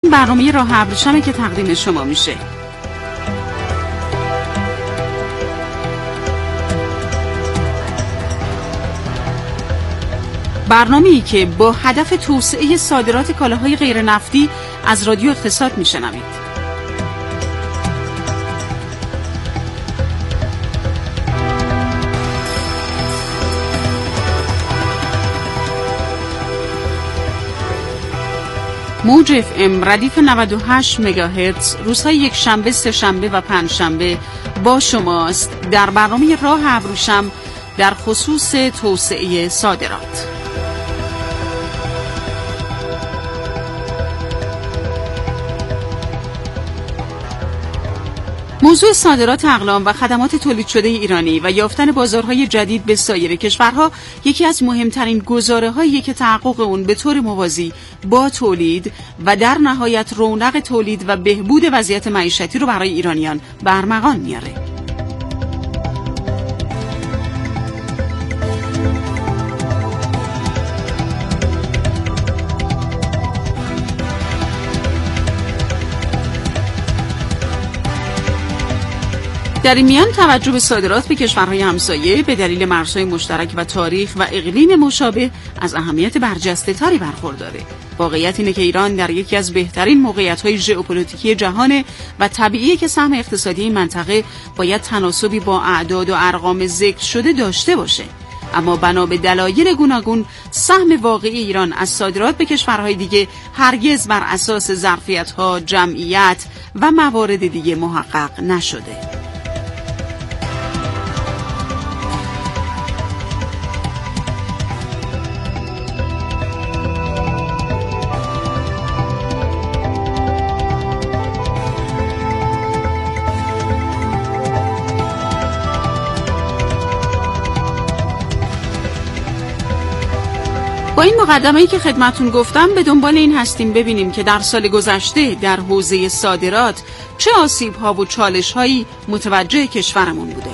برنامه راه ابریشمه که تقدیم شما میشه. برنامه‌ای که با هدف توسعه صادرات کالاهای غیر نفتی از رادیو اقتصاد میشنوید. موج اف ام ردیف 98 مگاهرتز روزهای یکشنبه، سه‌شنبه و پنجشنبه با شماست در برنامه راه ابریشم در خصوص توسعه صادرات. موضوع صادرات اقلام و خدمات تولید شده ایرانی و یافتن بازارهای جدید به سایر کشورها یکی از مهمترین گزاره‌هایی که تحقق اون به طور موازی با تولید و در نهایت رونق تولید و بهبود وضعیت معیشتی رو برای ایرانیان برمغان میاره. در این میان توجه به صادرات به کشورهای همسایه به دلیل مرزهای مشترک و تاریخ و اقلیم مشابه از اهمیت برجسته‌تری برخورداره. واقعیت اینه که ایران در یکی از بهترین موقعیت‌های ژئوپلیتیکی جهانه و طبیعیه که سهم اقتصادی این منطقه باید تناسبی با اعداد و ارقام ذکر شده داشته باشه. اما بنا به دلایل گوناگون سهم واقعی ایران از صادرات به کشورهای دیگه هرگز بر اساس ظرفیت‌ها، جمعیت و موارد دیگه محقق نشده. با این مقدمه‌ای که خدمتون گفتم به دنبال این هستیم ببینیم که در سال گذشته در حوزه صادرات چه آسیب‌ها و چالش‌هایی متوجه کشورمون بوده.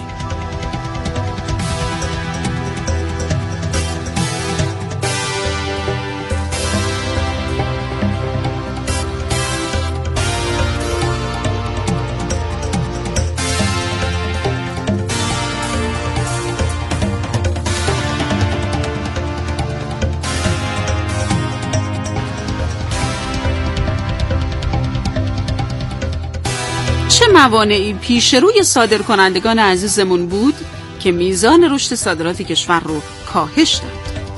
چه موانعی پیش روی صادرکنندگان عزیزمون بود که میزان رشد صادرات کشور رو کاهش داد؟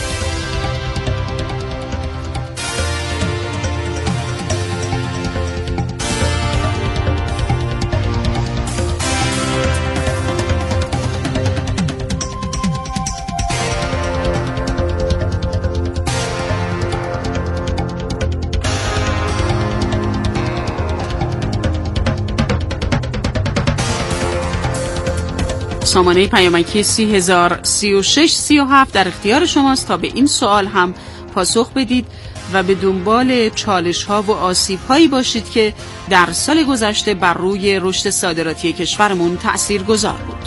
سامانه پیامکی 30,036,37 در اختیار شماست تا به این سوال هم پاسخ بدید و به دنبال چالش‌ها و آسیب‌هایی باشید که در سال گذشته بر روی رشد صادراتی کشورمون تأثیرگذار بود.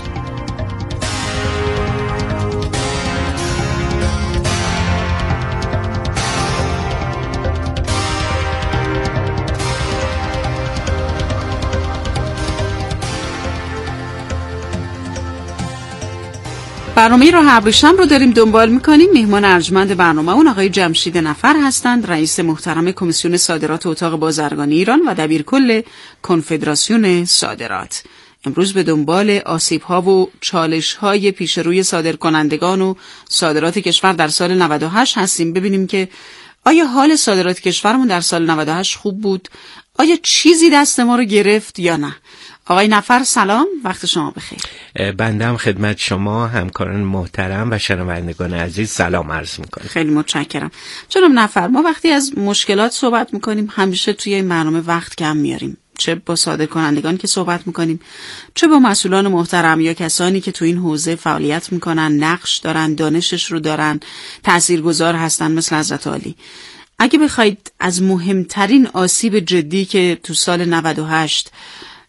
برنامه راه ابریشم رو داریم دنبال میکنیم. مهمان ارجمند برنامه اون آقای جمشید نفر هستند، رئیس محترم کمیسیون صادرات اتاق بازرگانی ایران و دبیرکل کنفدراسیون صادرات. امروز به دنبال آسیب‌ها و چالش‌های پیش روی صادرکنندگان و صادرات کشور در سال 98 هستیم. ببینیم که آیا حال صادرات کشورمون در سال 98 خوب بود؟ آیا چیزی دست ما رو گرفت یا نه؟ آقای نفر سلام، وقت شما بخیر. بنده هم خدمت شما همکاران محترم و شنوندگان عزیز سلام عرض میکنم. خیلی متشکرم. جناب نفر، ما وقتی از مشکلات صحبت میکنیم همیشه توی این برنامه وقت کم میاریم، چه با صادرکنندگان که صحبت میکنیم، چه با مسئولان محترم یا کسانی که تو این حوزه فعالیت میکنن، نقش دارن، دانشش رو دارن، تاثیرگذار هستن مثل حضرت عالی. اگه بخواید از مهمترین آسیب جدی که تو سال 98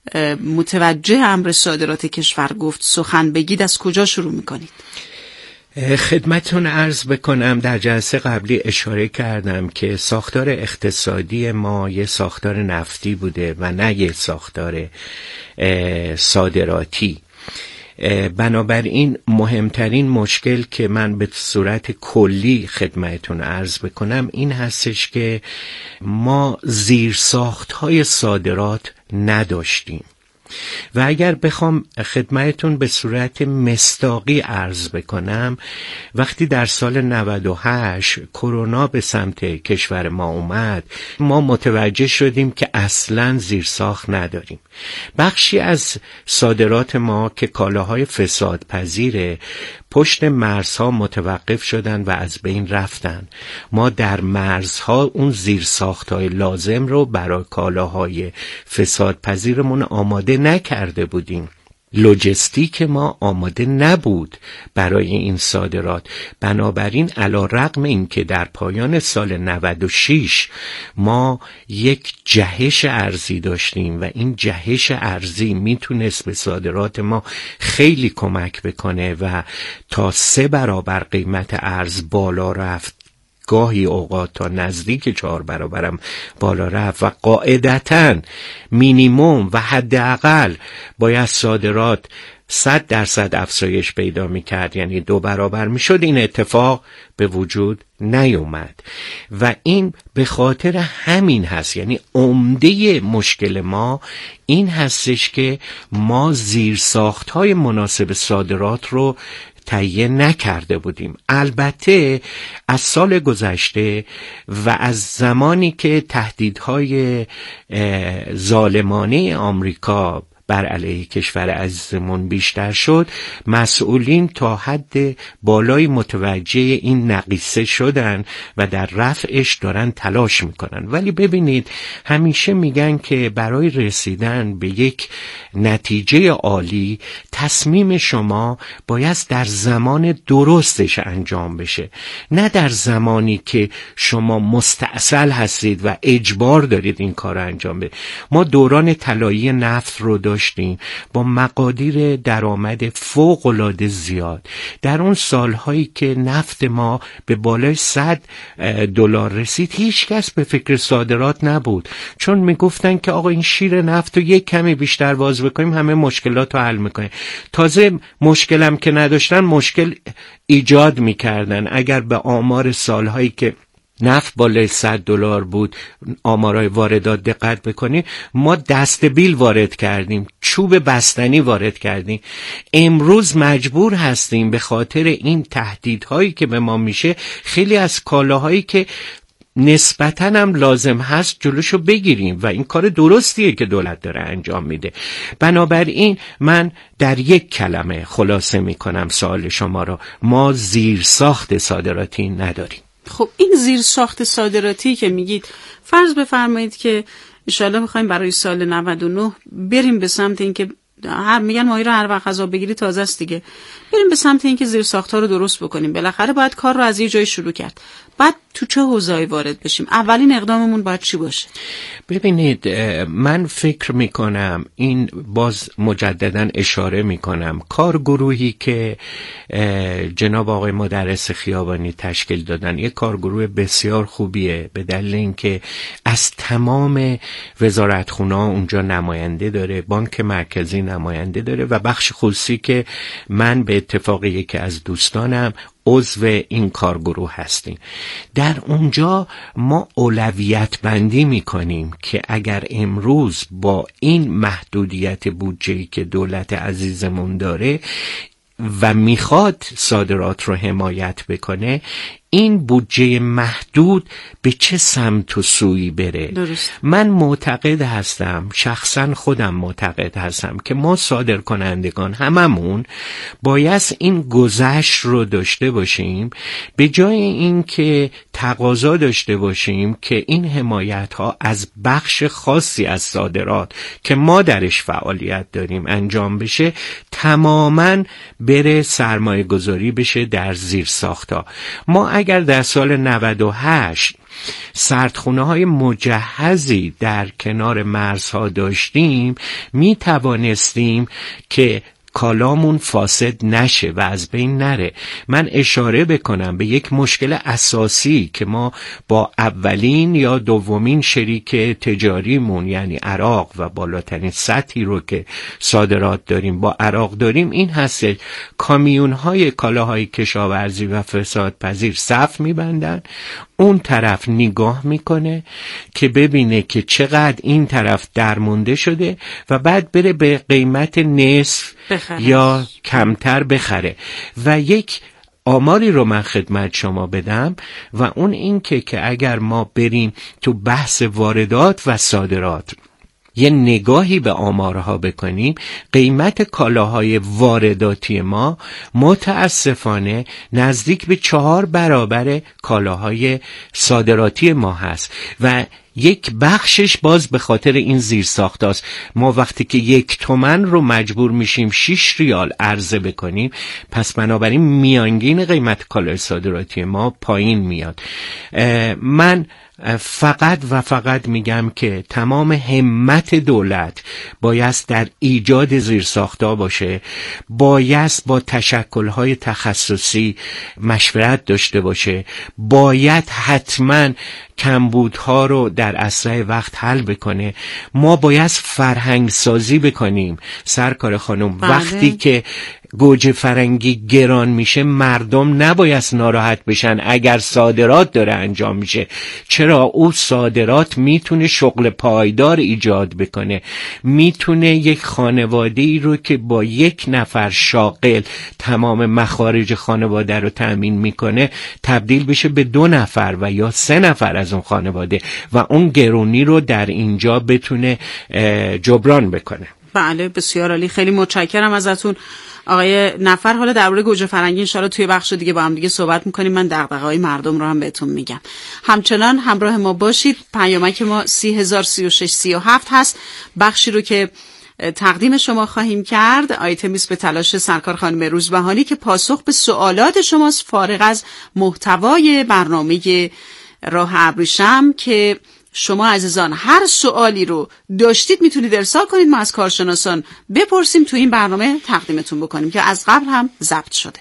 متوجه امر صادرات کشور گفت سخن بگید، از کجا شروع میکنید؟ خدمتتون عرض بکنم، در جلسه قبلی اشاره کردم که ساختار اقتصادی ما یه ساختار نفتی بوده و نه یه ساختار صادراتی. بنابراین مهمترین مشکل که من به صورت کلی خدمتتون عرض بکنم این هستش که ما زیرساخت‌های صادرات نداشتیم و اگر بخوام خدمتتون به صورت مصداقی عرض بکنم، وقتی در سال 98 کرونا به سمت کشور ما اومد، ما متوجه شدیم که اصلاً زیرساخت نداریم. بخشی از صادرات ما که کالاهای فسادپذیره پشت مرزها متوقف شدن و از بین رفتن. ما در مرزها اون زیرساخت‌های لازم رو برای کالاهای فسادپذیرمون آماده نکرده بودیم. لوجستیک ما آماده نبود برای این صادرات. بنابراین علی رغم این که در پایان سال 96 ما یک جهش ارزی داشتیم و این جهش ارزی میتونست به صادرات ما خیلی کمک بکنه و تا 3 برابر قیمت ارز بالا رفت، گاهی اوقات تا نزدیک 4 برابرم بالا رفت و قاعدتاً مینیموم و حداقل باید صادرات 100% افزایش پیدا می‌کرد، یعنی 2 برابر می‌شد. این اتفاق به وجود نیومد و این به خاطر همین هست. یعنی عمده مشکل ما این هستش که ما زیرساخت‌های مناسب صادرات رو تهیه نکرده بودیم. البته از سال گذشته و از زمانی که تهدیدهای ظالمانه آمریکا بر علیه کشور عزیزمون بیشتر شد، مسئولین تا حد بالایی متوجه این نقیصه شدن و در رفعش دارن تلاش میکنن. ولی ببینید، همیشه میگن که برای رسیدن به یک نتیجه عالی تصمیم شما باید در زمان درستش انجام بشه، نه در زمانی که شما مستعسل هستید و اجبار دارید این کار رو انجام بدید. ما دوران طلایی نفت رو داشتیم با مقادیر درآمد فوق‌العاده زیاد. در اون سالهایی که نفت ما به بالای $100 رسید، هیچ کس به فکر صادرات نبود، چون میگفتن که آقا این شیر نفت رو یک کمی بیشتر باز بکنیم همه مشکلات رو حل میکنه. تازه مشکلم که نداشتن مشکل ایجاد میکردن. اگر به آمار سالهایی که نفت بالای $100 بود، آمارای واردات دقت بکنید، ما دست بیل وارد کردیم، چوب بستنی وارد کردیم. امروز مجبور هستیم به خاطر این تهدیدهایی که به ما میشه خیلی از کالاهایی که نسبتاً هم لازم هست جلوشو بگیریم و این کار درستیه که دولت داره انجام میده. بنابراین من در یک کلمه خلاصه میکنم سوال شما را: ما زیرساخت صادراتی نداریم. خب این زیرساخت صادراتی که میگید، فرض بفرمایید که انشالله میخوایم برای سال 99 بریم به سمت این که میگن ماهی رو هر وقت غذا بگیری تازه است دیگه، بریم به سمت این که زیرساخت‌ها رو درست بکنیم. بالاخره باید کار رو از یه جای شروع کرد. بعد تو چه حوزه‌ای وارد بشیم؟ اولین اقداممون باید چی باشه؟ ببینید، من فکر میکنم، این باز مجددا اشاره میکنم، کارگروهی که جناب آقای مدرس خیابانی تشکیل دادن یک کارگروه بسیار خوبیه، به دلیل اینکه از تمام وزارتخونه‌ها اونجا نماینده داره، بانک مرکزی نماینده داره و بخش خصوصی که من به اتفاق یکی از دوستانم عضو این کارگروه هستیم. در اونجا ما اولویت بندی میکنیم که اگر امروز با این محدودیت بودجه‌ای که دولت عزیزمون داره و میخواد صادرات رو حمایت بکنه، این بودجه محدود به چه سمت و سویی بره. درست. من معتقد هستم، شخصا خودم معتقد هستم که ما صادرکنندگان هممون باید این گذشت رو داشته باشیم، به جای این که تقاضا داشته باشیم که این حمایت ها از بخش خاصی از صادرات که ما درش فعالیت داریم انجام بشه، تماماً بره سرمایه گذاری بشه در زیر ساخت‌ها. ما اگر در سال 98 سردخونه های مجهزی در کنار مرزها داشتیم، می توانستیم که کالامون فاسد نشه و از بین نره. من اشاره بکنم به یک مشکل اساسی که ما با اولین یا دومین شریک تجاریمون یعنی عراق و بالاترین سطحی رو که صادرات داریم با عراق داریم این هست: کامیون‌های کالاهای کشاورزی و فسادپذیر صف می‌بندن، اون طرف نگاه میکنه که ببینه که چقدر این طرف درمونده شده و بعد بره به قیمت نصف بخره یا کمتر بخره. و یک آماری رو من خدمت شما بدم و اون این که اگر ما بریم تو بحث واردات و صادرات یه نگاهی به آمارها بکنیم، قیمت کالاهای وارداتی ما متاسفانه نزدیک به 4 برابر کالاهای صادراتی ما هست و یک بخشش باز به خاطر این زیرساخت هاست. ما وقتی که 1 تومن رو مجبور میشیم 6 ریال عرضه بکنیم، پس بنابراین میانگین قیمت کالای صادراتی ما پایین میاد. من فقط میگم که تمام همت دولت باید در ایجاد زیرساخت‌ها باشه، باید با تشکل‌های تخصصی مشورت داشته باشه، باید حتما کمبودها رو در اسرع وقت حل بکنه. ما باید فرهنگ سازی بکنیم سرکار خانم. وقتی که گوجه فرنگی گران میشه مردم نباید ناراحت بشن اگر صادرات داره انجام میشه. چرا؟ او صادرات میتونه شغل پایدار ایجاد بکنه، میتونه یک خانواده‌ای رو که با 1 نفر شاغل تمام مخارج خانواده رو تأمین میکنه تبدیل بشه به 2 نفر و یا 3 نفر از اون خانواده و اون گرونی رو در اینجا بتونه جبران بکنه. بله بسیار عالی، خیلی متشکرم ازتون آقای نفر. حالا درباره گوجه فرنگی ان شاءالله توی بخش دیگه با هم دیگه صحبت میکنیم. من دغدغه‌های مردم رو هم بهتون میگم. همچنان همراه ما باشید. پیامک ما 303637 هست. بخشی رو که تقدیم شما خواهیم کرد آیتمی است به تلاش سرکار خانم روزبهانی که پاسخ به سوالات شماست فارغ از محتوای برنامه راه ابریشم که شما عزیزان هر سوالی رو داشتید میتونید ارسال کنید، ما از کارشناسان بپرسیم تو این برنامه تقدیمتون بکنیم که از قبل هم ضبط شده.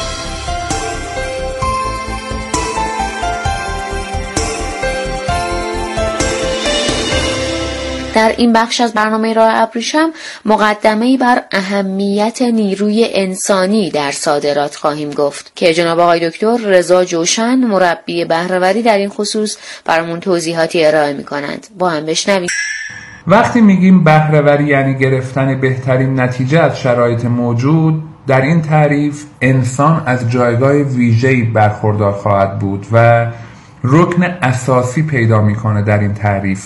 در این بخش از برنامه راه ابریشم مقدمه‌ای بر اهمیت نیروی انسانی در صادرات خواهیم گفت که جناب آقای دکتر رضا جوشن مربی بهره‌وری در این خصوص برامون توضیحاتی ارائه می‌کنند. با هم بشنویم. وقتی میگیم بهره‌وری یعنی گرفتن بهترین نتیجه از شرایط موجود، در این تعریف انسان از جایگاه ویژه‌ای برخوردار خواهد بود و رکن اساسی پیدا می‌کنه در این تعریف.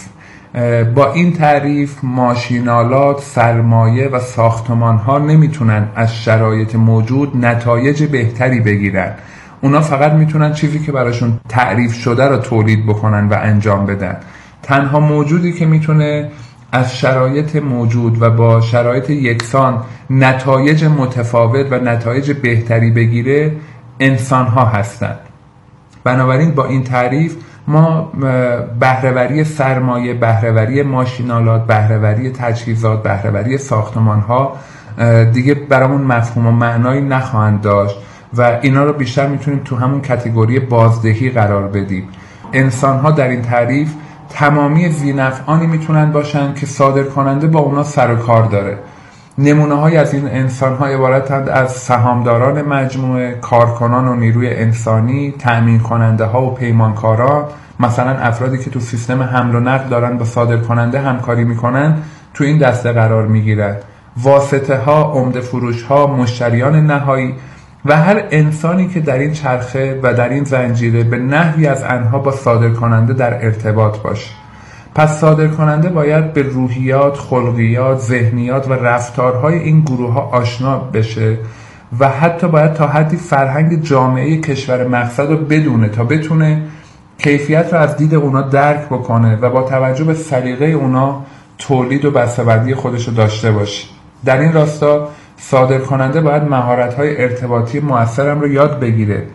با این تعریف ماشینالات، سرمایه و ساختمان‌ها نمیتونن از شرایط موجود نتایج بهتری بگیرن. اونا فقط میتونن چیزی که براشون تعریف شده رو تولید بکنن و انجام بدن. تنها موجودی که میتونه از شرایط موجود و با شرایط یکسان نتایج متفاوت و نتایج بهتری بگیره انسان‌ها هستند. بنابراین با این تعریف ما بهره‌وری سرمایه، بهره‌وری ماشینالات، بهره‌وری تجهیزات، بهره‌وری ساختمان‌ها دیگه برامون مفهوم و معنایی نخواهند داشت و اینا رو بیشتر میتونیم تو همون کاتگوری بازدهی قرار بدیم. انسان‌ها در این تعریف تمامی ذی‌نفعانی میتونن باشن که صادر کننده با اونا سر و کار داره. نمونه‌های از این انسان‌ها عبارتند از سهامداران مجموعه، کارکنان و نیروی انسانی، تأمین کننده‌ها و پیمانکاران، مثلا افرادی که تو سیستم حمل و نقل دارن با صادر کننده همکاری میکنن تو این دسته قرار میگیرن، واسطه‌ها، عمده فروش‌ها، مشتریان نهایی و هر انسانی که در این چرخه و در این زنجیره به نحوی از آنها با صادر کننده در ارتباط باشه. پس صادر کننده باید به روحیات، خلقیات، ذهنیات و رفتارهای این گروه‌ها آشنا بشه و حتی باید تا حدی فرهنگ جامعه کشور مقصد رو بدونه تا بتونه کیفیت رو از دید اونا درک بکنه و با توجه به سلیقه اونا تولید و بسته‌بندی خودش رو داشته باشه. در این راستا صادر کننده باید مهارت‌های ارتباطی مؤثرم رو یاد بگیره.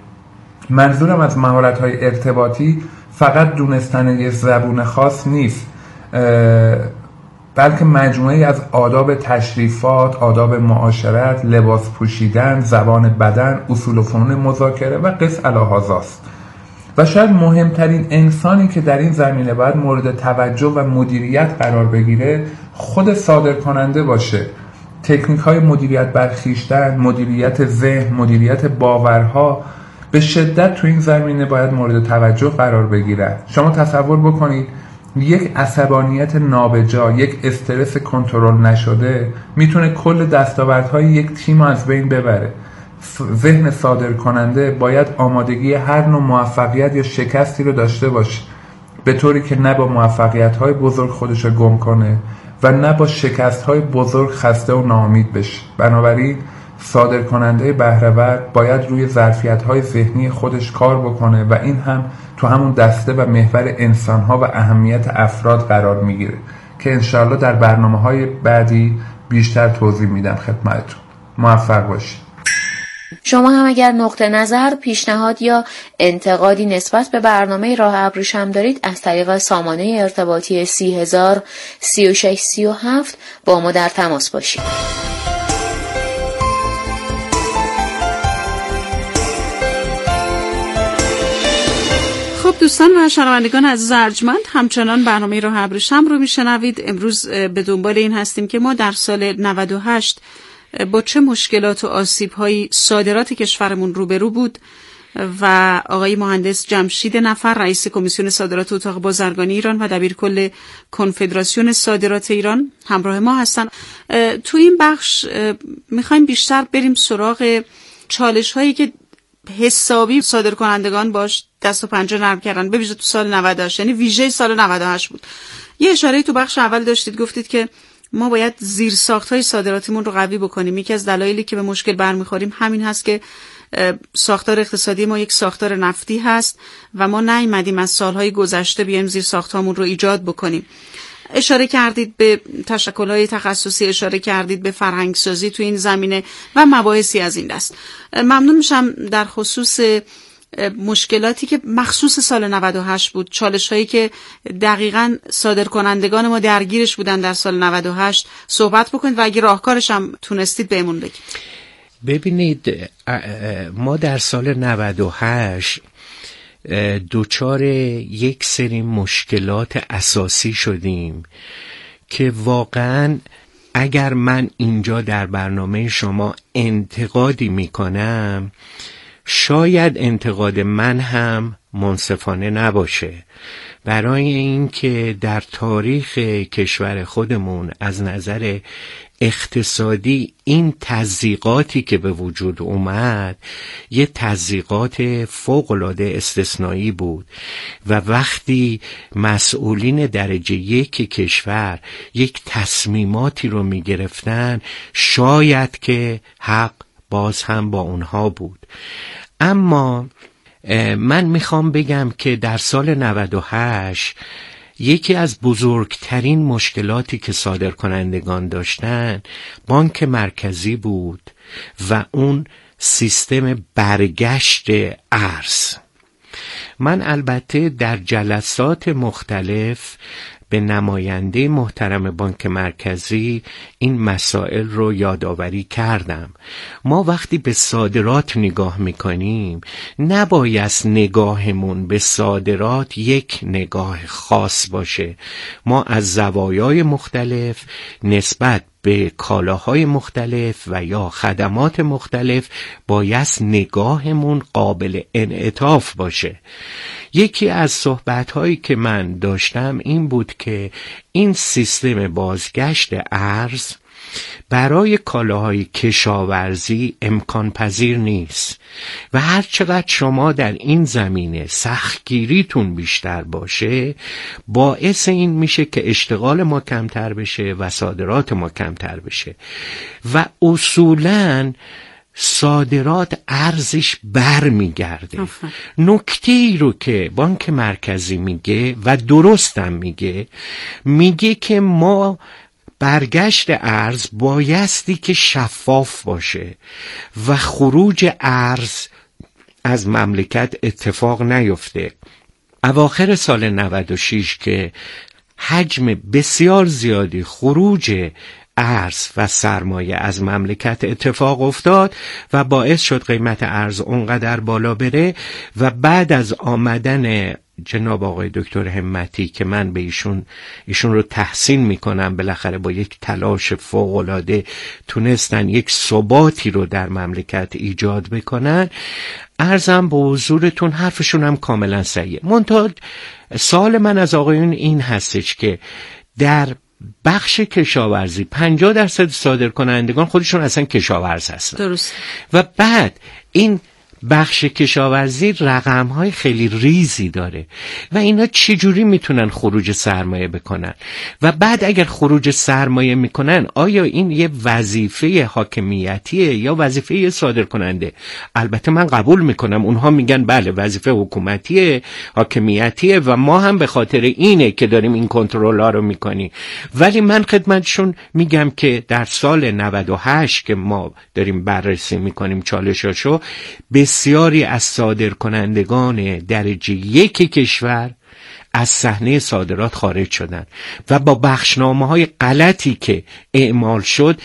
منظورم از مهارت‌های ارتباطی فقط دونستن یه زبون خاص نیست، بلکه مجموعه‌ای از آداب تشریفات، آداب معاشرت، لباس پوشیدن، زبان بدن، اصول و فنون مذاکره و قس الیهذاست. و شاید مهمترین انسانی که در این زمینه باید مورد توجه و مدیریت قرار بگیره خود صادرکننده باشه. تکنیک‌های مدیریت بر خویشتن، مدیریت ذهن، مدیریت باورها به شدت تو این زمینه باید مورد توجه قرار بگیرن. شما تصور بکنید یک عصبانیت نابجا، یک استرس کنترل نشده میتونه کل دستاوردهای یک تیم از بین ببره. ذهن صادر کننده باید آمادگی هر نوع موفقیت یا شکستی رو داشته باشه، به طوری که نه با موفقیت‌های بزرگ خودش رو گم کنه و نه با شکست‌های بزرگ خسته و ناامید بشه. بنابراین صادر کننده بهره‌ور باید روی ظرفیت‌های ذهنی خودش کار بکنه و این هم تو همون دسته و محور انسان‌ها و اهمیت افراد قرار میگیره که انشاءالله در برنامه‌های بعدی بیشتر توضیح میدم خدمتتون. موفق باشید. شما هم اگر نقطه نظر، پیشنهاد یا انتقادی نسبت به برنامه راه ابریشم دارید از طریق سامانه ارتباطی 30,000 36 37 با ما در تماس باشید. خب دوستان و شنوندگان عزیز ارجمند، همچنان برنامه راه ابریشم رو میشنوید. امروز به دنبال این هستیم که ما در سال 98 با چه مشکلات و آسیب‌های صادرات کشورمون روبرو بود و آقای مهندس جمشید نفر، رئیس کمیسیون صادرات اتاق بازرگانی ایران و دبیرکل کنفدراسیون صادرات ایران همراه ما هستن. تو این بخش میخوایم بیشتر بریم سراغ چالش‌هایی که حسابی صادرکنندگان باش دست و پنجه نرم کردن، به ویژه تو سال 98، یعنی ویژه سال 98 بود. یه اشاره تو بخش اول داشتید، گفتید که ما باید زیرساخت‌های صادراتیمون رو قوی بکنیم. یکی از دلایلی که به مشکل برمیخوریم همین هست که ساختار اقتصادی ما یک ساختار نفتی هست و ما نیامدیم از سالهای گذشته بیایم زیرساخت‌هامون رو ایجاد بکنیم. اشاره کردید به تشکل‌های تخصصی، اشاره کردید به فرهنگسازی تو این زمینه و مباحثی از این دست. ممنون میشم در خصوص مشکلاتی که مخصوص سال 98 بود، چالش‌هایی که دقیقاً صادرکنندگان ما درگیرش بودن در سال 98 صحبت بکنید و اگه راهکارش هم تونستید بهمون بگید. ببینید، ما در سال 98 دوچار یک سری مشکلات اساسی شدیم که واقعاً اگر من اینجا در برنامه شما انتقادی میکنم، شاید انتقاد من هم منصفانه نباشه، برای اینکه در تاریخ کشور خودمون از نظر اقتصادی این تضییقاتی که به وجود اومد یه تضییقات فوق‌العاده استثنایی بود و وقتی مسئولین درجه یک کشور یک تصمیماتی رو می گرفتن، شاید که حق باز هم با اونها بود. اما من میخوام بگم که در سال 98 یکی از بزرگترین مشکلاتی که صادرکنندگان داشتن بانک مرکزی بود و اون سیستم برگشت ارز. من البته در جلسات مختلف به نماینده محترم بانک مرکزی این مسائل رو یادآوری کردم. ما وقتی به صادرات نگاه میکنیم، نباید نگاهمون به صادرات یک نگاه خاص باشه. ما از زوایای مختلف نسبت به کالاهای مختلف و یا خدمات مختلف باید نگاهمون قابل انعطاف باشه. یکی از صحبت‌هایی که من داشتم این بود که این سیستم بازگشت ارز برای کالاهای کشاورزی امکان پذیر نیست و هر چقدر شما در این زمینه سختگیریتون بیشتر باشه، باعث این میشه که اشتغال ما کمتر بشه و صادرات ما کمتر بشه و اصولاً صادرات ارزش بر میگرده. نکته ای رو که بانک مرکزی میگه و درستم میگه که ما برگشت ارز بایستی که شفاف باشه و خروج ارز از مملکت اتفاق نیفته. اواخر سال 96 که حجم بسیار زیادی خروج ارز و سرمایه از مملکت اتفاق افتاد و باعث شد قیمت ارز اونقدر بالا بره و بعد از آمدن جناب آقای دکتر همتی که من به ایشون رو تحسین میکنم، بالاخره با یک تلاش فوق‌العاده تونستن یک ثباتی رو در مملکت ایجاد بکنن. عرضم به حضورتون حرفشون هم کاملا صحیحه. منتها سوال من از آقایون این هستش که در بخش کشاورزی 50% صادر کنندگان خودشون اصلا کشاورز هستن. درست. و بعد این بخش کشاورزی رقم‌های خیلی ریزی داره و اینا چجوری میتونن خروج سرمایه بکنن؟ و بعد اگر خروج سرمایه میکنن آیا این یه وظیفه حاکمیتیه یا وظیفه صادر کننده؟ البته من قبول میکنم اونها میگن بله وظیفه حکومتیه، حاکمیتیه و ما هم به خاطر اینه که داریم این کنترل ها رو میکنیم. ولی من خدمتشون میگم که در سال 98 که ما داریم بررسی میکنیم چالشاشو، بسیاری از صادرکنندگان درجه یک کشور از صحنه صادرات خارج شدند و با بخشنامه‌های غلطی که اعمال شد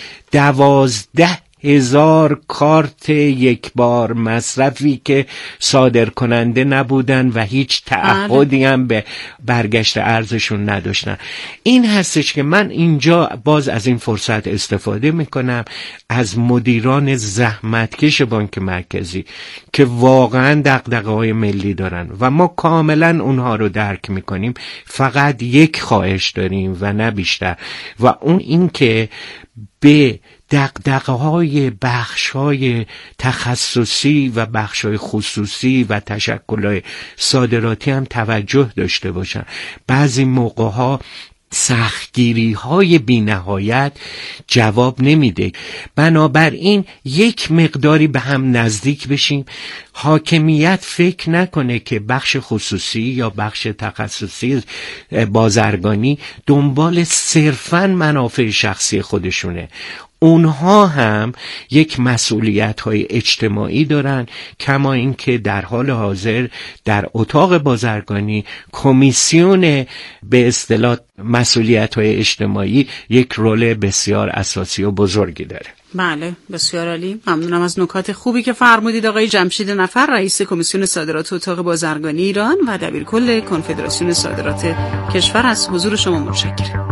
12,000 کارت یک بار مصرفی که صادر کننده نبودن و هیچ تعهدی هم به برگشت ارزشون نداشتن. این هستش که من اینجا باز از این فرصت استفاده میکنم از مدیران زحمتکش بانک مرکزی که واقعا دغدغه‌های ملی دارن و ما کاملا اونها رو درک میکنیم، فقط یک خواهش داریم و نه بیشتر، و اون این که به دغدغه‌های بخش‌های تخصصی و بخش‌های خصوصی و تشکل‌های صادراتی هم توجه داشته باشن. بعضی موقع‌ها سختگیری‌های بی‌نهایت جواب نمیده. بنابراین یک مقداری به هم نزدیک بشیم. حاکمیت فکر نکنه که بخش خصوصی یا بخش تخصصی بازرگانی دنبال صرفاً منافع شخصی خودشونه. اونها هم یک مسئولیت‌های اجتماعی دارن، کما اینکه در حال حاضر در اتاق بازرگانی کمیسیون به اصطلاح مسئولیت‌های اجتماعی یک رول بسیار اساسی و بزرگی داره. بله، بسیار عالی. ممنونم از نکات خوبی که فرمودید آقای جمشید نفر، رئیس کمیسیون صادرات اتاق بازرگانی ایران و دبیرکل کنفدراسیون صادرات کشور. از حضور شما متشکرم.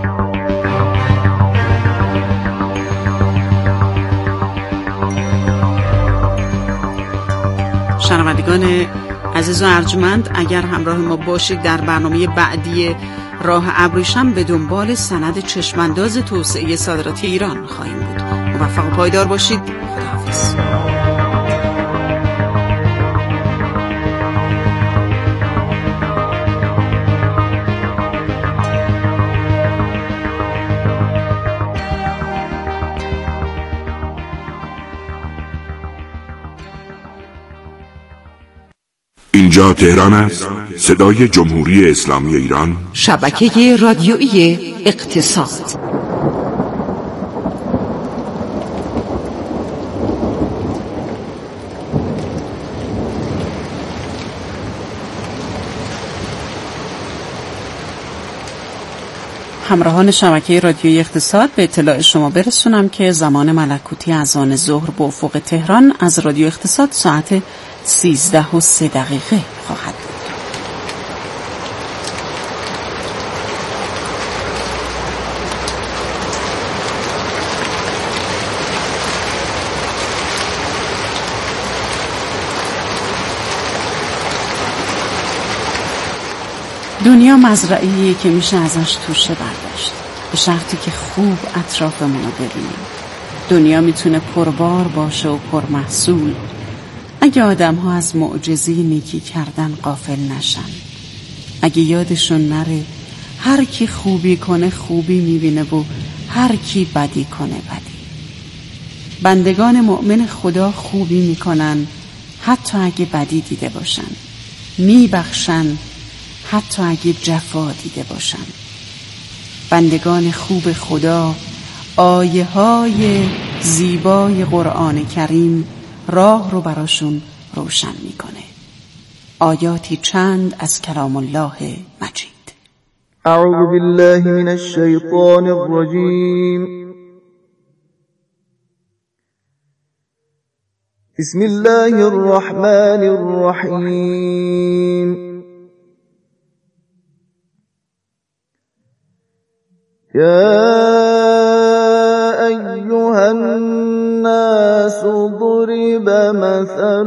شنوندگان عزیز و ارجمند، اگر همراه ما باشید در برنامه بعدی راه ابریشم به دنبال سند چشمانداز توسعه صادراتی ایران خواهیم بود. موفق و پایدار باشید. خداحافظ. اینجا تهران است، صدای جمهوری اسلامی ایران، شبکه رادیویی اقتصاد. همراهان شبکه رادیویی اقتصاد، به اطلاع شما برسونم که زمان ملکوتی اذان ظهر به افق تهران از رادیو اقتصاد ساعت 13:03 خواهد بود. دنیا مزرعه‌ایه که میشه ازش توشه برداشت، به شرطی که خوب اطرافمون رو ببینیم. دنیا میتونه پربار باشه و پرمحصول اگه آدم ها از معجزه نیکی کردن غافل نشن، اگه یادشون نره هر کی خوبی کنه خوبی میبینه و هر کی بدی کنه بدی. بندگان مؤمن خدا خوبی میکنن حتی اگه بدی دیده باشن، میبخشن حتی اگه جفا دیده باشن. بندگان خوب خدا آیه های زیبای قرآن کریم راه رو براشون روشن میکنه. آیاتی چند از کلام الله مجید. أعوذ بالله من الشيطان الرجيم. بسم الله الرحمن الرحيم. يا أيها الناس ضرب مثل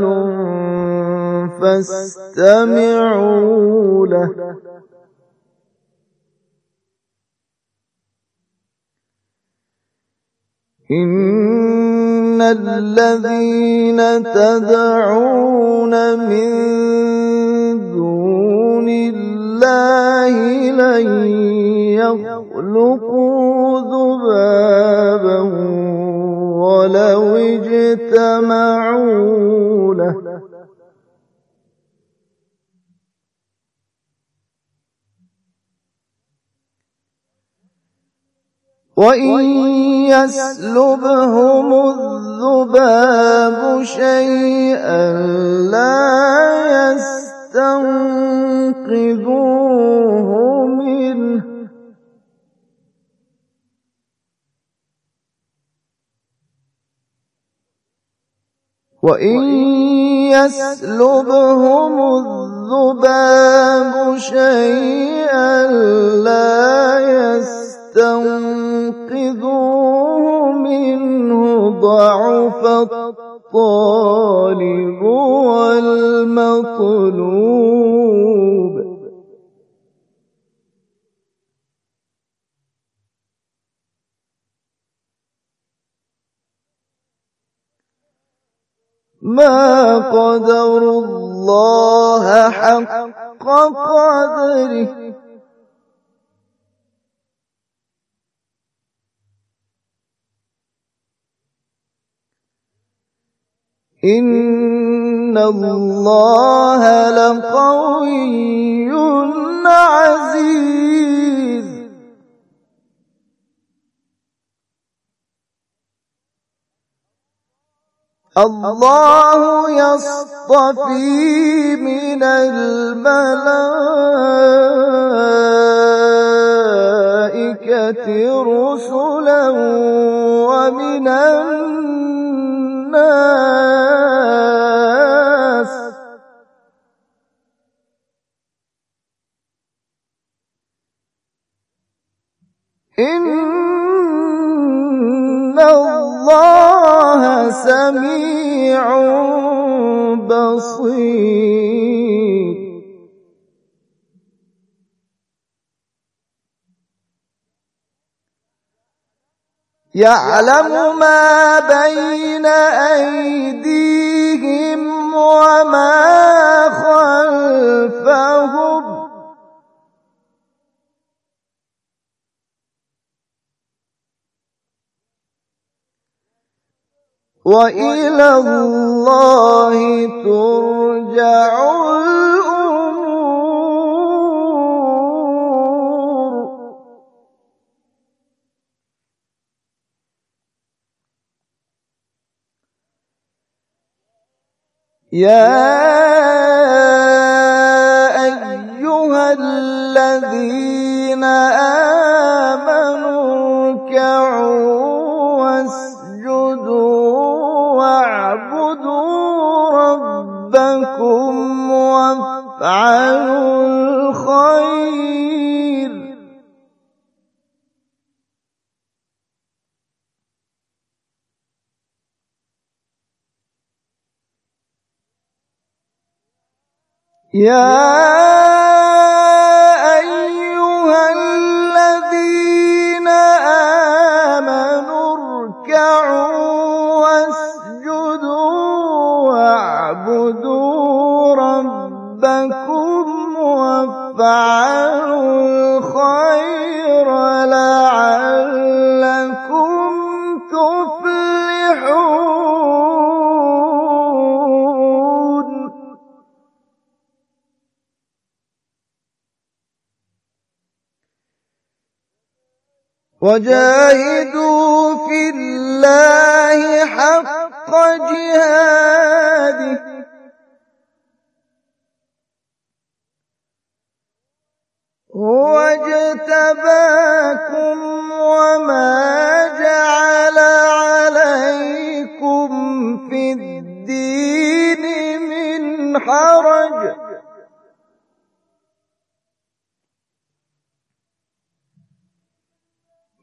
فاستمعوا له إن الذين تدعون من دون الله لن يخلقوا ذبابا ولو اجتمعوا له وإن يسلبهم الذباب شيئا لا يستنقذوه منه وإن يسلبهم الذباب شيئا لا يستنقذوه منه ضعف الطالب والمطلوب ما قدروا الله حق قدره إن الله لقوي عزيز الله يصطفي من الملائكة رسلا ومن الناس إن الله سميع بصير يعلم ما بين أيديهم وما خلفهم وإلى الله ترجع الأمور يا أيها الذين آمنوا اركعوا واسجدوا واعبدوا ربكم وافعلوا الخير يا أيها الذين آمنوا اركعوا واسجدوا واعبدوا ربكم وافعلوا الخير لعلكم تفلحون وجاهدوا في الله حق جهاده هو اجتباكم